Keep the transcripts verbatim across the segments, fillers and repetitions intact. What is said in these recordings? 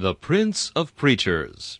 The Prince of Preachers.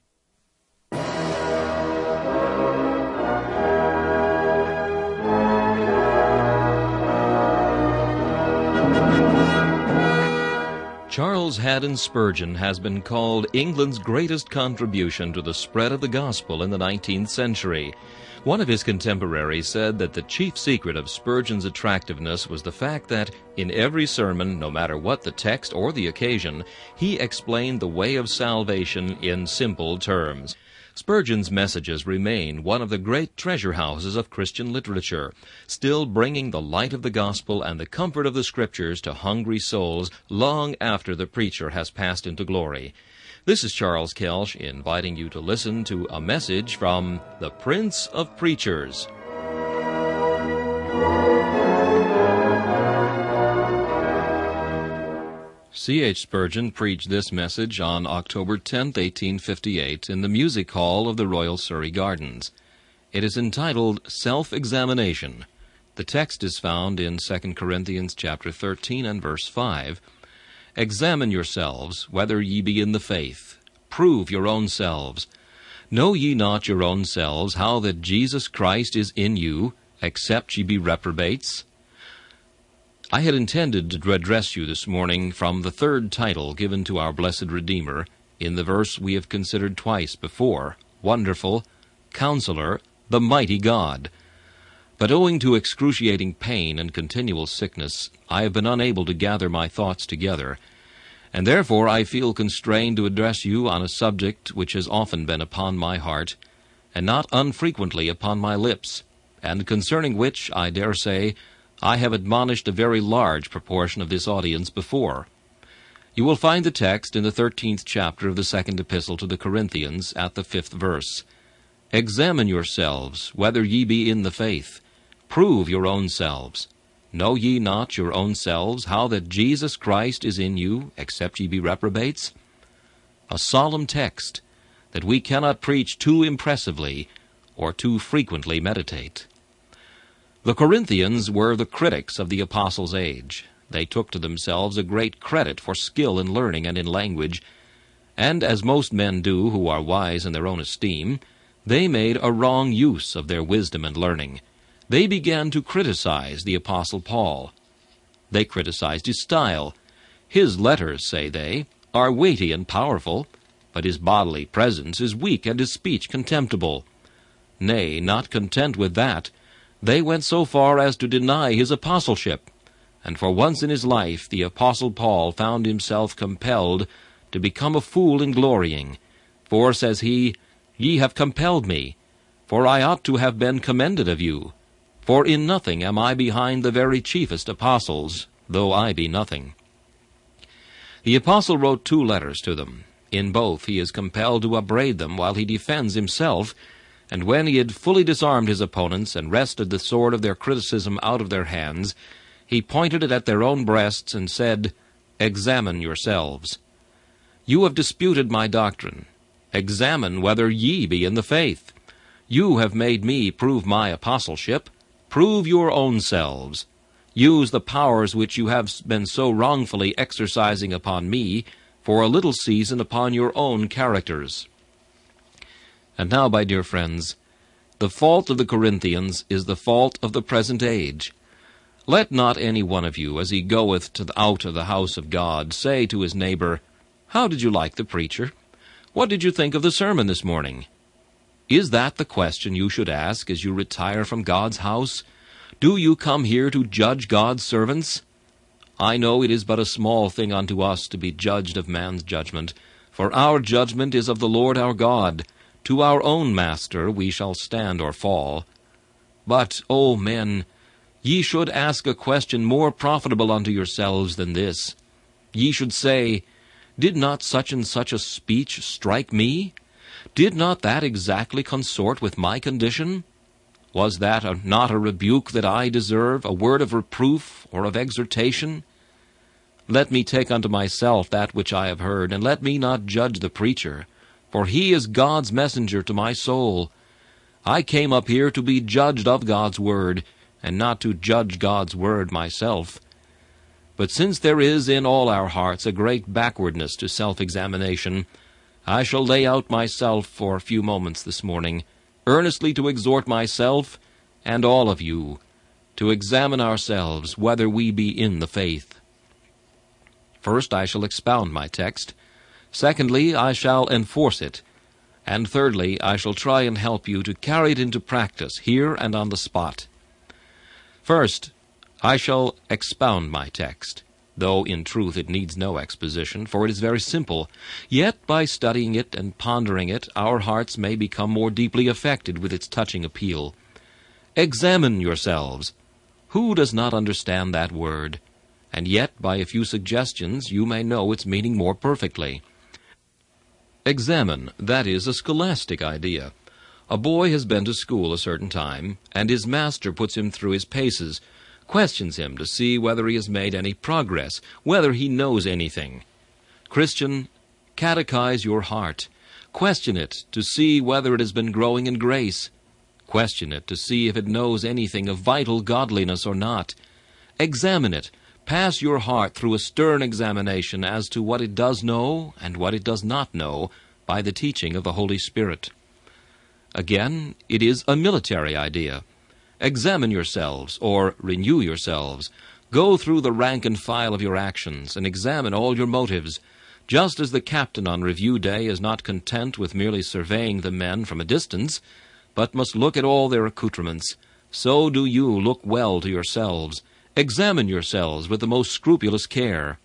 Charles Haddon Spurgeon has been called England's greatest contribution to the spread of the gospel in the nineteenth century. One of his contemporaries said that the chief secret of Spurgeon's attractiveness was the fact that, in every sermon, no matter what the text or the occasion, he explained the way of salvation in simple terms. Spurgeon's messages remain one of the great treasure houses of Christian literature, still bringing the light of the gospel and the comfort of the Scriptures to hungry souls long after the preacher has passed into glory. This is Charles Kelsch inviting you to listen to a message from the Prince of Preachers. C H Spurgeon preached this message on October tenth, eighteen fifty-eight, in the music hall of the Royal Surrey Gardens. It is entitled Self-Examination. The text is found in Second Corinthians chapter thirteen and verse five. Examine yourselves, whether ye be in the faith. Prove your own selves. Know ye not your own selves how that Jesus Christ is in you, except ye be reprobates? I had intended to address you this morning from the third title given to our blessed Redeemer in the verse we have considered twice before, Wonderful, Counselor, the Mighty God. But owing to excruciating pain and continual sickness, I have been unable to gather my thoughts together, and therefore I feel constrained to address you on a subject which has often been upon my heart, and not unfrequently upon my lips, and concerning which, I dare say, I have admonished a very large proportion of this audience before. You will find the text in the thirteenth chapter of the second epistle to the Corinthians at the fifth verse. Examine yourselves, whether ye be in the faith. Prove your own selves. Know ye not your own selves how that Jesus Christ is in you, except ye be reprobates? A solemn text that we cannot preach too impressively or too frequently meditate. The Corinthians were the critics of the apostles' age. They took to themselves a great credit for skill in learning and in language, and as most men do who are wise in their own esteem, they made a wrong use of their wisdom and learning. They began to criticize the Apostle Paul. They criticized his style. His letters, say they, are weighty and powerful, but his bodily presence is weak and his speech contemptible. Nay, not content with that, they went so far as to deny his apostleship, and for once in his life the Apostle Paul found himself compelled to become a fool in glorying. For, says he, ye have compelled me, for I ought to have been commended of you. For in nothing am I behind the very chiefest apostles, though I be nothing. The apostle wrote two letters to them. In both he is compelled to upbraid them while he defends himself, and when he had fully disarmed his opponents and wrested the sword of their criticism out of their hands, he pointed it at their own breasts and said, Examine yourselves. You have disputed my doctrine. Examine whether ye be in the faith. You have made me prove my apostleship. Prove your own selves. Use the powers which you have been so wrongfully exercising upon me for a little season upon your own characters. And now, my dear friends, the fault of the Corinthians is the fault of the present age. Let not any one of you, as he goeth to the, out of the house of God, say to his neighbor, How did you like the preacher? What did you think of the sermon this morning? Is that the question you should ask as you retire from God's house? Do you come here to judge God's servants? I know it is but a small thing unto us to be judged of man's judgment, for our judgment is of the Lord our God. To our own master we shall stand or fall. But, O men, ye should ask a question more profitable unto yourselves than this. Ye should say, Did not such and such a speech strike me? Did not that exactly consort with my condition? Was that a, not a rebuke that I deserve, a word of reproof or of exhortation? Let me take unto myself that which I have heard, and let me not judge the preacher, for he is God's messenger to my soul. I came up here to be judged of God's word, and not to judge God's word myself. But since there is in all our hearts a great backwardness to self-examination, I shall lay out myself for a few moments this morning, earnestly to exhort myself and all of you to examine ourselves whether we be in the faith. First, I shall expound my text. Secondly, I shall enforce it. And thirdly, I shall try and help you to carry it into practice here and on the spot. First, I shall expound my text, though in truth it needs no exposition, for it is very simple. Yet by studying it and pondering it, our hearts may become more deeply affected with its touching appeal. Examine yourselves. Who does not understand that word? And yet by a few suggestions you may know its meaning more perfectly. Examine, that is a scholastic idea. A boy has been to school a certain time, and his master puts him through his paces, questions him to see whether he has made any progress, whether he knows anything. Christian, catechize your heart. Question it to see whether it has been growing in grace. Question it to see if it knows anything of vital godliness or not. Examine it. Pass your heart through a stern examination as to what it does know and what it does not know by the teaching of the Holy Spirit. Again, it is a military idea. Examine yourselves, or renew yourselves. Go through the rank and file of your actions, and examine all your motives. Just as the captain on review day is not content with merely surveying the men from a distance, but must look at all their accoutrements, so do you look well to yourselves. Examine yourselves with the most scrupulous care.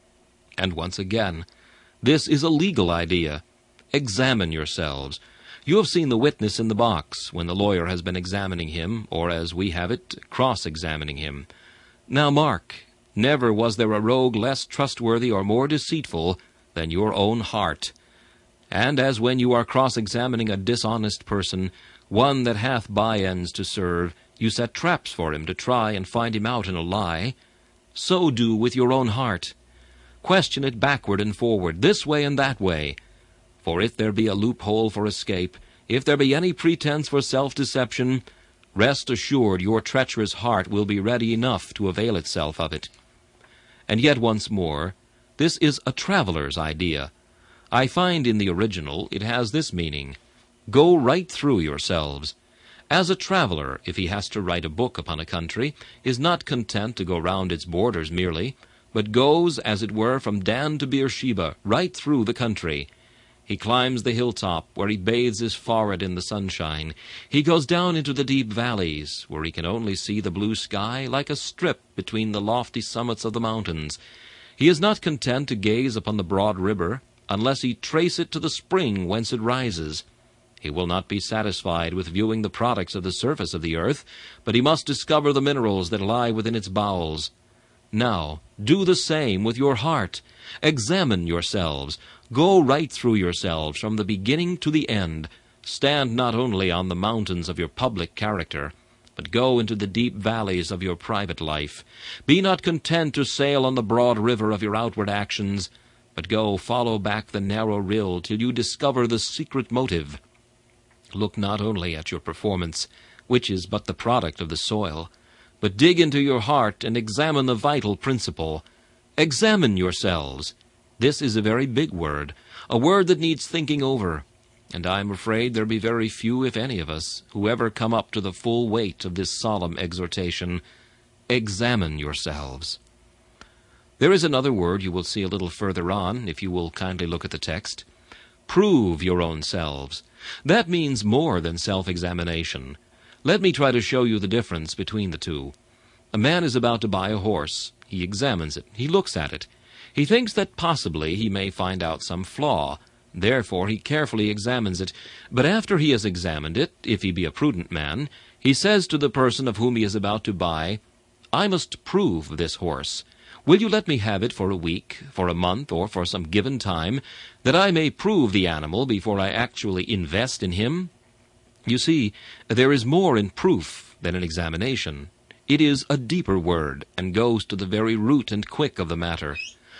And once again, this is a legal idea. Examine yourselves. You have seen the witness in the box when the lawyer has been examining him, or as we have it, cross-examining him. Now mark, never was there a rogue less trustworthy or more deceitful than your own heart. And as when you are cross-examining a dishonest person, one that hath by-ends to serve, you set traps for him to try and find him out in a lie, so do with your own heart. Question it backward and forward, this way and that way. For if there be a loophole for escape, if there be any pretense for self-deception, rest assured your treacherous heart will be ready enough to avail itself of it. And yet once more, this is a traveler's idea. I find in the original it has this meaning: go right through yourselves. As a traveler, if he has to write a book upon a country, is not content to go round its borders merely, but goes, as it were, from Dan to Beersheba, right through the country. He climbs the hilltop, where he bathes his forehead in the sunshine. He goes down into the deep valleys, where he can only see the blue sky like a strip between the lofty summits of the mountains. He is not content to gaze upon the broad river, unless he trace it to the spring whence it rises. He will not be satisfied with viewing the products of the surface of the earth, but he must discover the minerals that lie within its bowels. Now, do the same with your heart. Examine yourselves. Go right through yourselves from the beginning to the end. Stand not only on the mountains of your public character, but go into the deep valleys of your private life. Be not content to sail on the broad river of your outward actions, but go follow back the narrow rill till you discover the secret motive. Look not only at your performance, which is but the product of the soil, but dig into your heart and examine the vital principle. Examine yourselves. This is a very big word, a word that needs thinking over, and I am afraid there be very few, if any of us, who ever come up to the full weight of this solemn exhortation. Examine yourselves. There is another word you will see a little further on, if you will kindly look at the text. Prove your own selves. That means more than self-examination. Let me try to show you the difference between the two. A man is about to buy a horse. He examines it. He looks at it. He thinks that possibly he may find out some flaw. Therefore he carefully examines it. But after he has examined it, if he be a prudent man, he says to the person of whom he is about to buy, I must prove this horse. Will you let me have it for a week, for a month, or for some given time, that I may prove the animal before I actually invest in him? You see, there is more in proof than in examination. It is a deeper word, and goes to the very root and quick of the matter.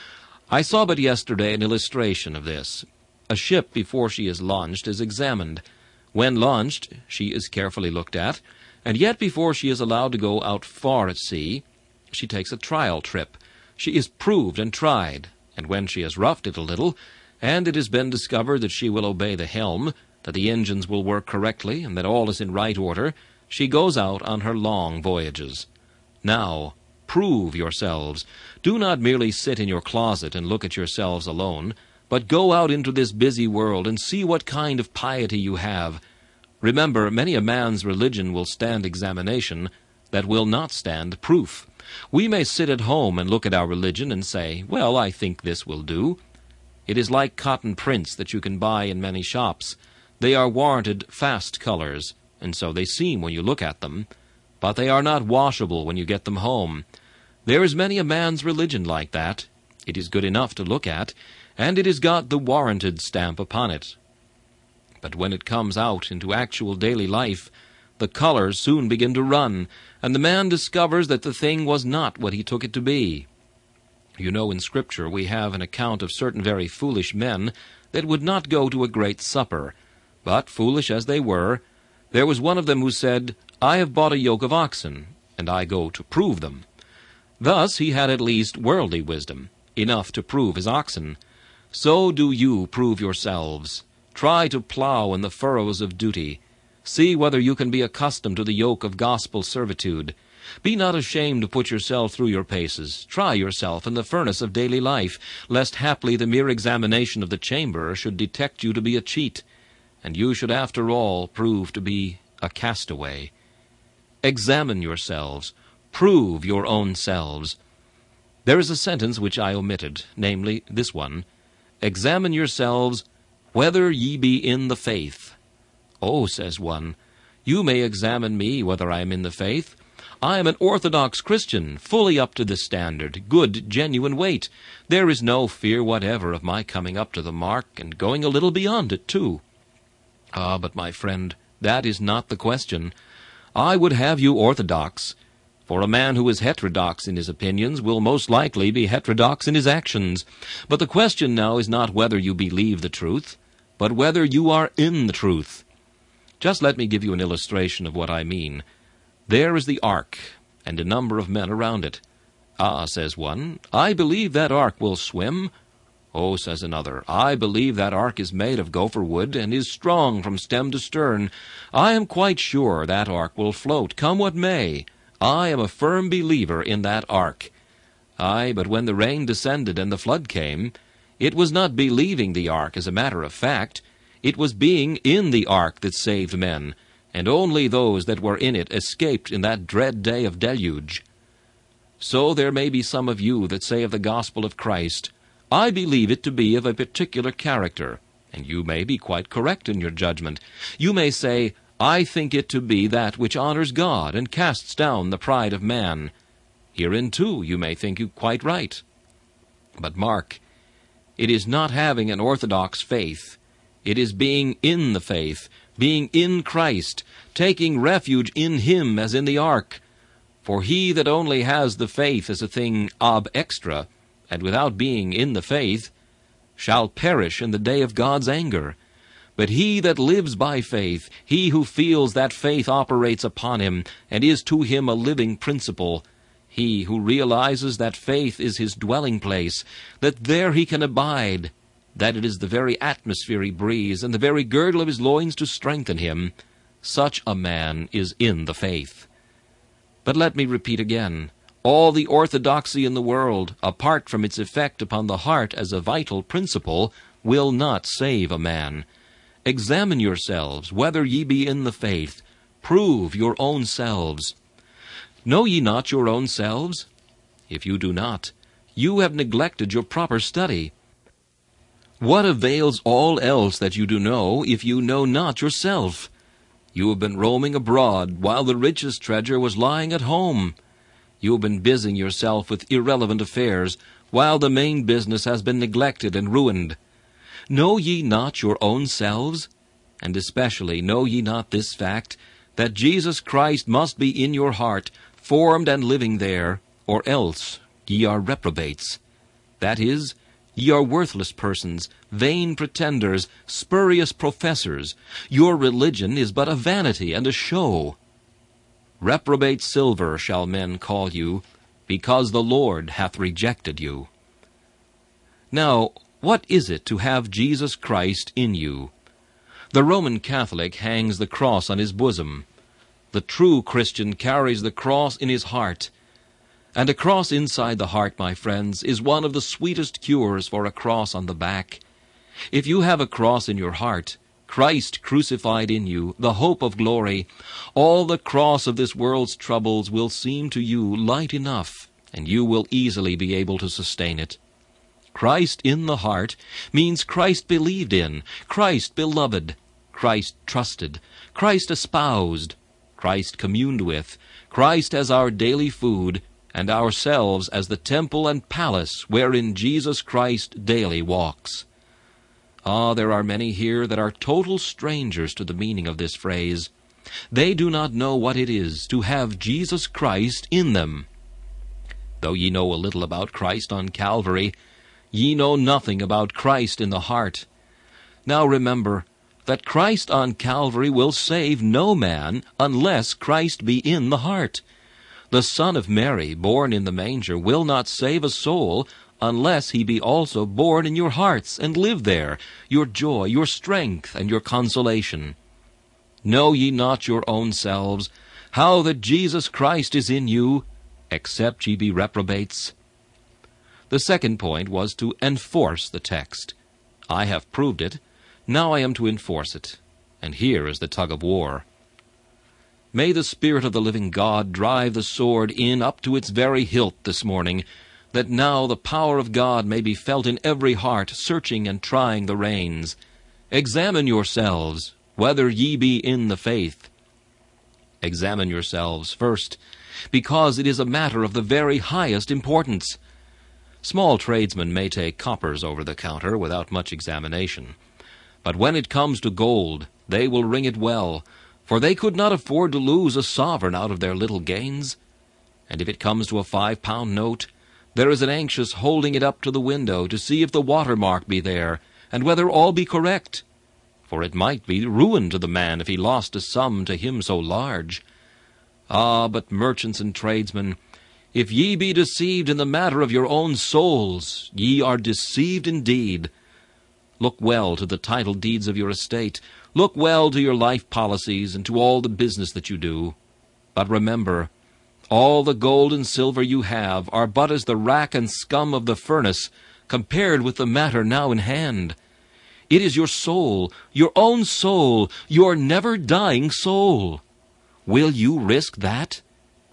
I saw but yesterday an illustration of this. A ship, before she is launched, is examined. When launched, she is carefully looked at, and yet before she is allowed to go out far at sea, she takes a trial trip. She is proved and tried, and when she has roughed it a little, and it has been discovered that she will obey the helm, that the engines will work correctly, and that all is in right order, she goes out on her long voyages. Now, prove yourselves. Do not merely sit in your closet and look at yourselves alone, but go out into this busy world and see what kind of piety you have. Remember, many a man's religion will stand examination that will not stand proof. We may sit at home and look at our religion and say, well, I think this will do. It is like cotton prints that you can buy in many shops. They are warranted fast colors, and so they seem when you look at them, but they are not washable when you get them home. There is many a man's religion like that. It is good enough to look at, and it has got the warranted stamp upon it. But when it comes out into actual daily life, the colors soon begin to run, and the man discovers that the thing was not what he took it to be. You know, in Scripture we have an account of certain very foolish men that would not go to a great supper, but, foolish as they were, there was one of them who said, I have bought a yoke of oxen, and I go to prove them. Thus he had at least worldly wisdom, enough to prove his oxen. So do you prove yourselves. Try to plow in the furrows of duty. See whether you can be accustomed to the yoke of gospel servitude. Be not ashamed to put yourself through your paces. Try yourself in the furnace of daily life, lest haply the mere examination of the chamber should detect you to be a cheat, and you should after all prove to be a castaway. Examine yourselves. Prove your own selves. There is a sentence which I omitted, namely this one, Examine yourselves whether ye be in the faith. Oh, says one, you may examine me whether I am in the faith. I am an orthodox Christian, fully up to the standard, good, genuine weight. There is no fear whatever of my coming up to the mark, and going a little beyond it, too. Ah, but my friend, that is not the question. I would have you orthodox, for a man who is heterodox in his opinions will most likely be heterodox in his actions. But the question now is not whether you believe the truth, but whether you are in the truth. Just let me give you an illustration of what I mean. There is the ark, and a number of men around it. Ah, says one, I believe that ark will swim. Oh, says another, I believe that ark is made of gopher wood, and is strong from stem to stern. I am quite sure that ark will float, come what may. I am a firm believer in that ark. Aye, but when the rain descended and the flood came, it was not believing the ark as a matter of fact. It was being in the ark that saved men, and only those that were in it escaped in that dread day of deluge. So there may be some of you that say of the gospel of Christ, I believe it to be of a particular character, and you may be quite correct in your judgment. You may say, I think it to be that which honors God and casts down the pride of man. Herein, too, you may think you quite right. But mark, it is not having an orthodox faith. It is being in the faith, being in Christ, taking refuge in Him as in the ark. For he that only has the faith as a thing ab extra, and without being in the faith, shall perish in the day of God's anger. But he that lives by faith, he who feels that faith operates upon him, and is to him a living principle, he who realizes that faith is his dwelling place, that there he can abide, that it is the very atmosphere he breathes, and the very girdle of his loins to strengthen him, such a man is in the faith. But let me repeat again, all the orthodoxy in the world, apart from its effect upon the heart as a vital principle, will not save a man. Examine yourselves, whether ye be in the faith. Prove your own selves. Know ye not your own selves? If you do not, you have neglected your proper study. What avails all else that you do know, if you know not yourself? You have been roaming abroad, while the richest treasure was lying at home. You have been busying yourself with irrelevant affairs, while the main business has been neglected and ruined. Know ye not your own selves? And especially know ye not this fact, that Jesus Christ must be in your heart, formed and living there, or else ye are reprobates. That is, ye are worthless persons, vain pretenders, spurious professors. Your religion is but a vanity and a show. Reprobate silver shall men call you, because the Lord hath rejected you. Now, what is it to have Jesus Christ in you? The Roman Catholic hangs the cross on his bosom. The true Christian carries the cross in his heart. And a cross inside the heart, my friends, is one of the sweetest cures for a cross on the back. If you have a cross in your heart, Christ crucified in you, the hope of glory, all the cross of this world's troubles will seem to you light enough, and you will easily be able to sustain it. Christ in the heart means Christ believed in, Christ beloved, Christ trusted, Christ espoused, Christ communed with, Christ as our daily food, and ourselves as the temple and palace wherein Jesus Christ daily walks. Ah, there are many here that are total strangers to the meaning of this phrase. They do not know what it is to have Jesus Christ in them. Though ye know a little about Christ on Calvary, ye know nothing about Christ in the heart. Now remember that Christ on Calvary will save no man unless Christ be in the heart. The Son of Mary, born in the manger, will not save a soul unless he be also born in your hearts and live there, your joy, your strength, and your consolation. Know ye not your own selves, how that Jesus Christ is in you, except ye be reprobates? The second point was to enforce the text. I have proved it. Now I am to enforce it. And here is the tug of war. May the Spirit of the living God drive the sword in up to its very hilt this morning, that now the power of God may be felt in every heart, searching and trying the reins. Examine yourselves, whether ye be in the faith. Examine yourselves first, because it is a matter of the very highest importance. Small tradesmen may take coppers over the counter without much examination. But when it comes to gold, they will ring it well, for they could not afford to lose a sovereign out of their little gains. And if it comes to a five-pound note, there is an anxious holding it up to the window to see if the watermark be there, and whether all be correct. For it might be ruin to the man if he lost a sum to him so large. Ah, but merchants and tradesmen, if ye be deceived in the matter of your own souls, ye are deceived indeed. Look well to the title deeds of your estate. Look well to your life policies and to all the business that you do. But remember, all the gold and silver you have are but as the rack and scum of the furnace compared with the matter now in hand. It is your soul, your own soul, your never-dying soul. Will you risk that?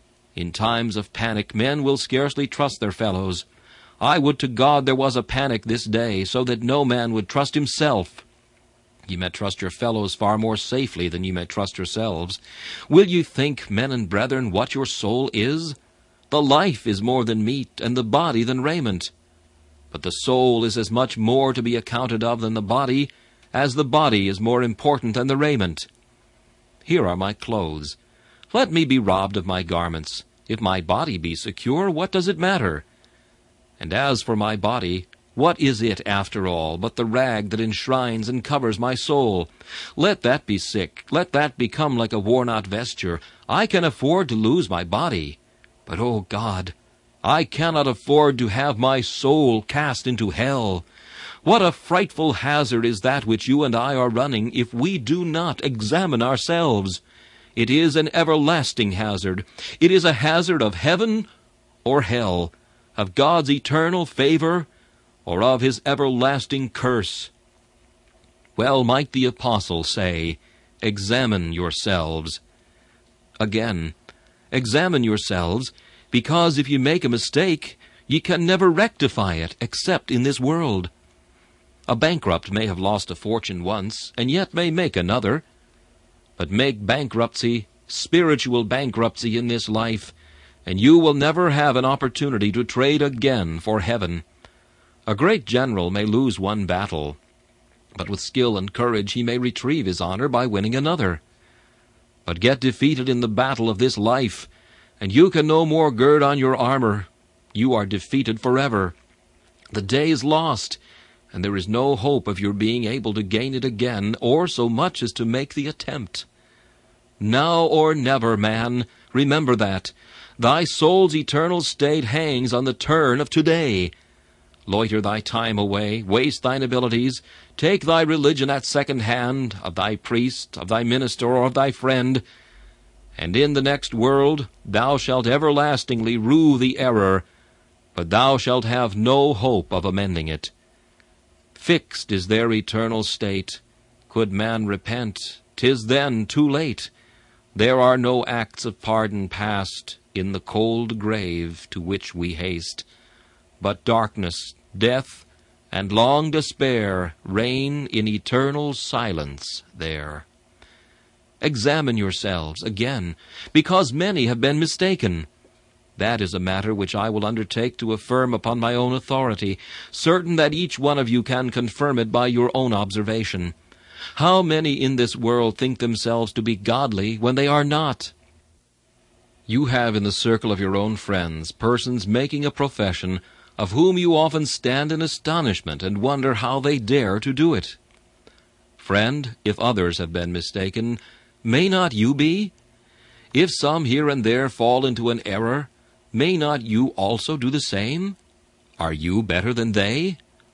In times of panic, men will scarcely trust their fellows. I would to God there was a panic this day, so that no man would trust himself. Ye may trust your fellows far more safely than ye may trust yourselves. Will you think, men and brethren, what your soul is? The life is more than meat, and the body than raiment. But the soul is as much more to be accounted of than the body, as the body is more important than the raiment. Here are my clothes. Let me be robbed of my garments. If my body be secure, what does it matter? And as for my body, what is it, after all, but the rag that enshrines and covers my soul? Let that be sick. Let that become like a worn-out vesture. I can afford to lose my body. But, oh God, I cannot afford to have my soul cast into hell. What a frightful hazard is that which you and I are running if we do not examine ourselves. It is an everlasting hazard. It is a hazard of heaven or hell, of God's eternal favor, or of his everlasting curse. Well might the apostle say, examine yourselves. Again, examine yourselves, because if you make a mistake, ye can never rectify it, except in this world. A bankrupt may have lost a fortune once, and yet may make another. But make bankruptcy, spiritual bankruptcy in this life, and you will never have an opportunity to trade again for heaven. A great general may lose one battle, but with skill and courage he may retrieve his honor by winning another. But get defeated in the battle of this life, and you can no more gird on your armor. You are defeated forever. The day is lost, and there is no hope of your being able to gain it again, or so much as to make the attempt. Now or never, man, remember that. Thy soul's eternal state hangs on the turn of today. Loiter thy time away, waste thine abilities, take thy religion at second hand, of thy priest, of thy minister, or of thy friend, and in the next world thou shalt everlastingly rue the error, but thou shalt have no hope of amending it. Fixed is their eternal state. Could man repent, 'tis then too late. There are no acts of pardon past in the cold grave to which we haste, but darkness, death, and long despair reign in eternal silence there. Examine yourselves again, because many have been mistaken. That is a matter which I will undertake to affirm upon my own authority, certain that each one of you can confirm it by your own observation. How many in this world think themselves to be godly when they are not? You have in the circle of your own friends persons making a profession of whom you often stand in astonishment and wonder how they dare to do it. Friend, if others have been mistaken, may not you be? If some here and there fall into an error, may not you also do the same? Are you better than they?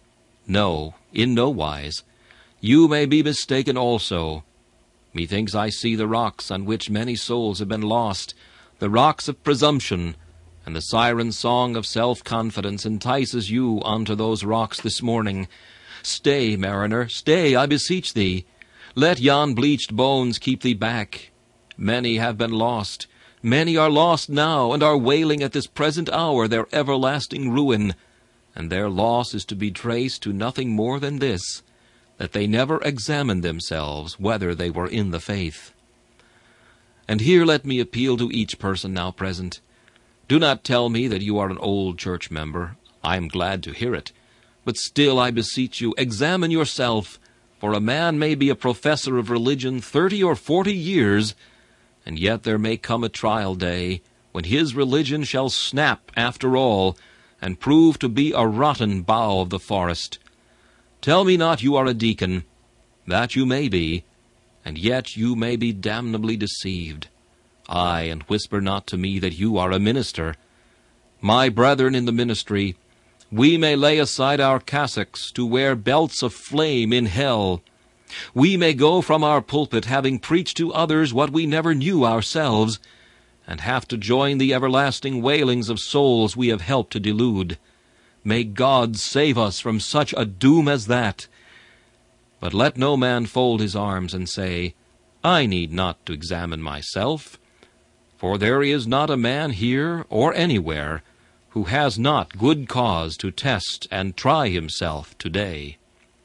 No, in no wise. You may be mistaken also. Methinks I see the rocks on which many souls have been lost, the rocks of presumption, and the siren song of self-confidence entices you onto those rocks this morning. Stay, mariner, stay, I beseech thee. Let yon bleached bones keep thee back. Many have been lost. Many are lost now, and are wailing at this present hour their everlasting ruin. And their loss is to be traced to nothing more than this, that they never examined themselves whether they were in the faith. And here let me appeal to each person now present. Do not tell me that you are an old church member. I am glad to hear it. But still, I beseech you, examine yourself, for a man may be a professor of religion thirty or forty years, and yet there may come a trial day when his religion shall snap after all, and prove to be a rotten bough of the forest. Tell me not you are a deacon. That you may be, and yet you may be damnably deceived. Aye, and whisper not to me that you are a minister. My brethren in the ministry, we may lay aside our cassocks to wear belts of flame in hell. We may go from our pulpit having preached to others what we never knew ourselves, and have to join the everlasting wailings of souls we have helped to delude. May God save us from such a doom as that. But let no man fold his arms and say, I need not to examine myself. For there is not a man here or anywhere who has not good cause to test and try himself today.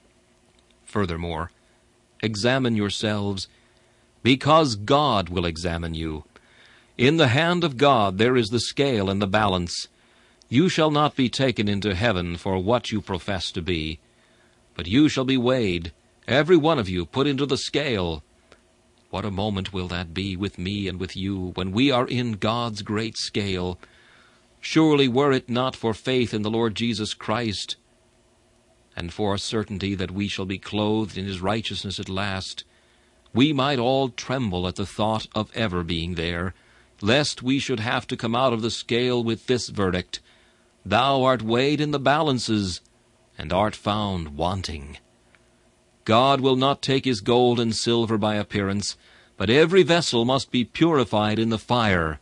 Furthermore, examine yourselves, because God will examine you. In the hand of God there is the scale and the balance. You shall not be taken into heaven for what you profess to be, but you shall be weighed, every one of you put into the scale. What a moment will that be with me and with you, when we are in God's great scale! Surely were it not for faith in the Lord Jesus Christ, and for a certainty that we shall be clothed in his righteousness at last, we might all tremble at the thought of ever being there, lest we should have to come out of the scale with this verdict, Thou art weighed in the balances, and art found wanting. God will not take his gold and silver by appearance, but every vessel must be purified in the fire.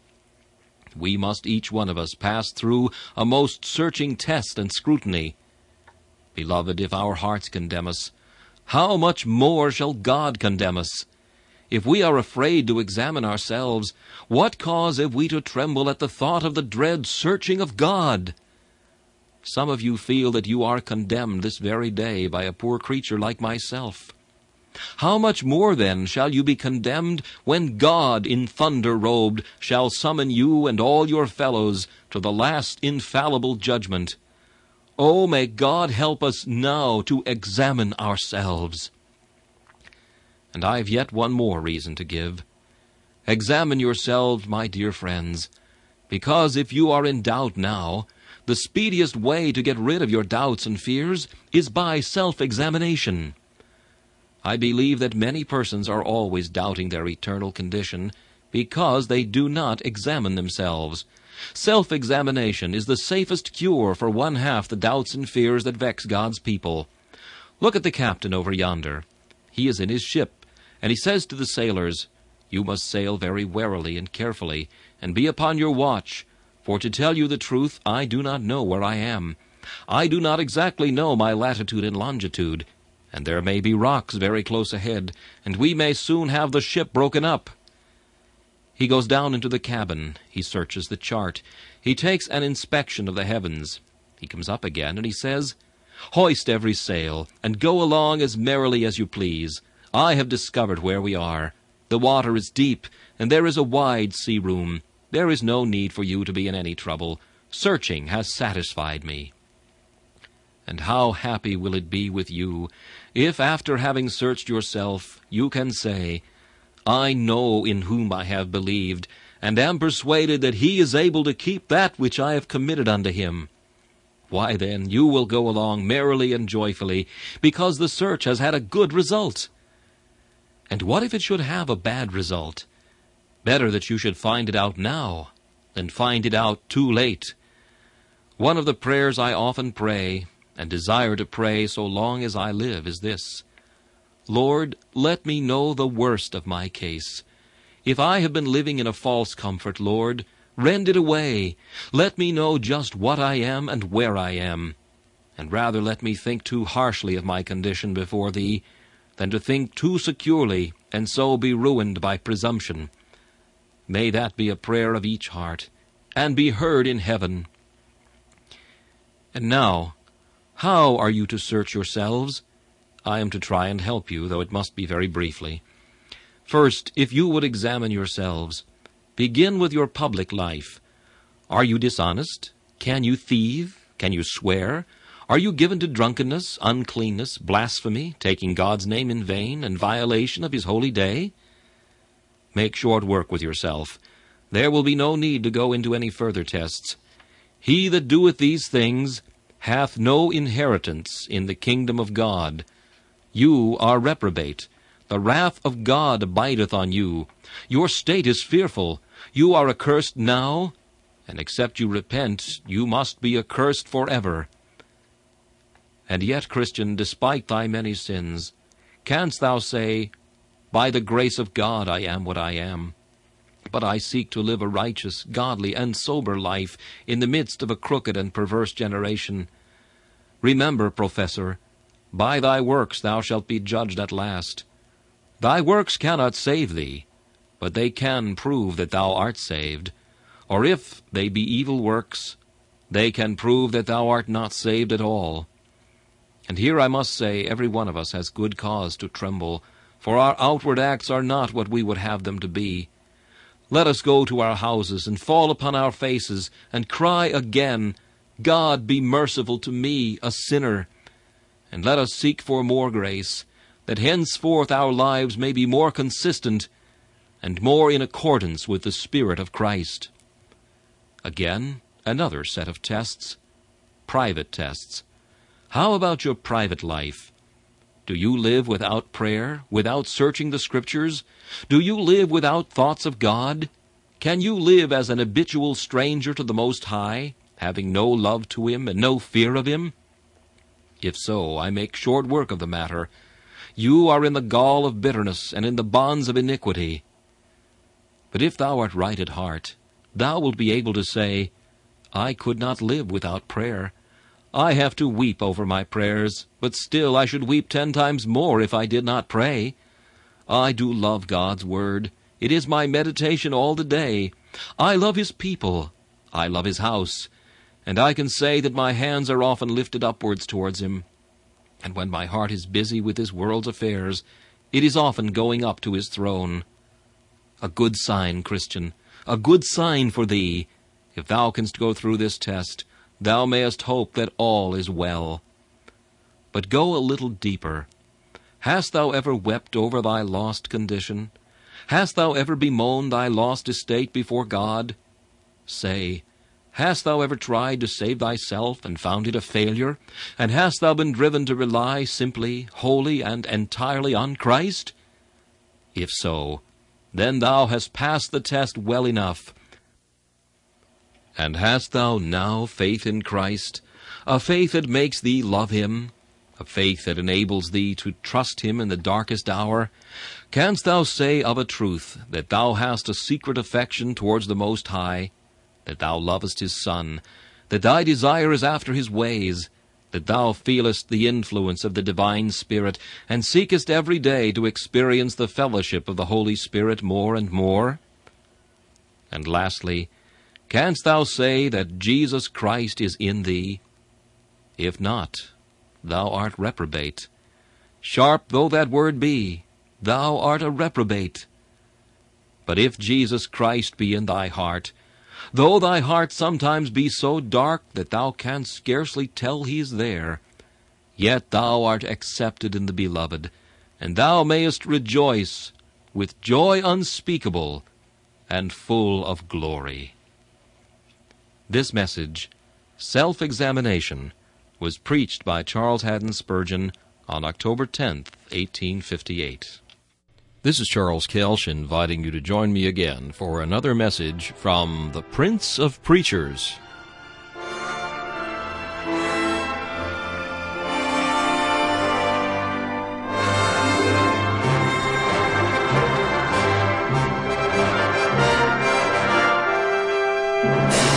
We must each one of us pass through a most searching test and scrutiny. Beloved, if our hearts condemn us, how much more shall God condemn us? If we are afraid to examine ourselves, what cause have we to tremble at the thought of the dread searching of God? Some of you feel that you are condemned this very day by a poor creature like myself. How much more, then, shall you be condemned when God, in thunder-robed, shall summon you and all your fellows to the last infallible judgment? Oh, may God help us now to examine ourselves. And I've yet one more reason to give. Examine yourselves, my dear friends, because if you are in doubt now, the speediest way to get rid of your doubts and fears is by self-examination. I believe that many persons are always doubting their eternal condition because they do not examine themselves, Self-examination is the safest cure for one half the doubts and fears that vex God's people. Look at the captain over yonder. He is in his ship, and he says to the sailors, "You must sail very warily and carefully, and be upon your watch, for to tell you the truth, I do not know where I am. I do not exactly know my latitude and longitude, and there may be rocks very close ahead, and we may soon have the ship broken up." He goes down into the cabin. He searches the chart. He takes an inspection of the heavens. He comes up again, and he says, "Hoist every sail, and go along as merrily as you please. I have discovered where we are. The water is deep, and there is a wide sea-room. There is no need for you to be in any trouble. Searching has satisfied me." And how happy will it be with you, if after having searched yourself, you can say, "I know in whom I have believed, and am persuaded that he is able to keep that which I have committed unto him." Why then, you will go along merrily and joyfully, because the search has had a good result. And what if it should have a bad result? Better that you should find it out now than find it out too late. One of the prayers I often pray, and desire to pray so long as I live, is this: "Lord, let me know the worst of my case. If I have been living in a false comfort, Lord, rend it away. Let me know just what I am and where I am. And rather let me think too harshly of my condition before Thee, than to think too securely, and so be ruined by presumption." May that be a prayer of each heart, and be heard in heaven. And now, how are you to search yourselves? I am to try and help you, though it must be very briefly. First, if you would examine yourselves, begin with your public life. Are you dishonest? Can you thieve? Can you swear? Are you given to drunkenness, uncleanness, blasphemy, taking God's name in vain, and violation of His holy day? Make short work with yourself. There will be no need to go into any further tests. He that doeth these things hath no inheritance in the kingdom of God. You are reprobate. The wrath of God abideth on you. Your state is fearful. You are accursed now, and except you repent, you must be accursed forever. And yet, Christian, despite thy many sins, canst thou say, "By the grace of God I am what I am, but I seek to live a righteous, godly, and sober life in the midst of a crooked and perverse generation"? Remember, professor, by thy works thou shalt be judged at last. Thy works cannot save thee, but they can prove that thou art saved. Or if they be evil works, they can prove that thou art not saved at all. And here I must say every one of us has good cause to tremble, for our outward acts are not what we would have them to be. Let us go to our houses and fall upon our faces and cry again, "God, be merciful to me, a sinner." And let us seek for more grace, that henceforth our lives may be more consistent and more in accordance with the Spirit of Christ. Again, another set of tests, private tests. How about your private life? Do you live without prayer, without searching the Scriptures? Do you live without thoughts of God? Can you live as an habitual stranger to the Most High, having no love to Him and no fear of Him? If so, I make short work of the matter. You are in the gall of bitterness and in the bonds of iniquity. But if thou art right at heart, thou wilt be able to say, "I could not live without prayer. I have to weep over my prayers, but still I should weep ten times more if I did not pray. I do love God's Word. It is my meditation all the day. I love His people. I love His house. And I can say that my hands are often lifted upwards towards Him. And when my heart is busy with this world's affairs, it is often going up to His throne. A good sign, Christian, a good sign for thee. If thou canst go through this test, thou mayest hope that all is well. But go a little deeper. Hast thou ever wept over thy lost condition? Hast thou ever bemoaned thy lost estate before God? Say, hast thou ever tried to save thyself and found it a failure? And hast thou been driven to rely simply, wholly, and entirely on Christ? If so, then thou hast passed the test well enough. And hast thou now faith in Christ, a faith that makes thee love him, a faith that enables thee to trust him in the darkest hour? Canst thou say of a truth that thou hast a secret affection towards the Most High, that thou lovest his Son, that thy desire is after his ways, that thou feelest the influence of the divine Spirit, and seekest every day to experience the fellowship of the Holy Spirit more and more? And lastly, canst thou say that Jesus Christ is in thee? If not, thou art reprobate. Sharp though that word be, thou art a reprobate. But if Jesus Christ be in thy heart, though thy heart sometimes be so dark that thou canst scarcely tell he is there, yet thou art accepted in the Beloved, and thou mayest rejoice with joy unspeakable and full of glory. This message, Self-Examination, was preached by Charles Haddon Spurgeon on October tenth, eighteen fifty-eight. This is Charles Kelsch inviting you to join me again for another message from the Prince of Preachers. Thank you.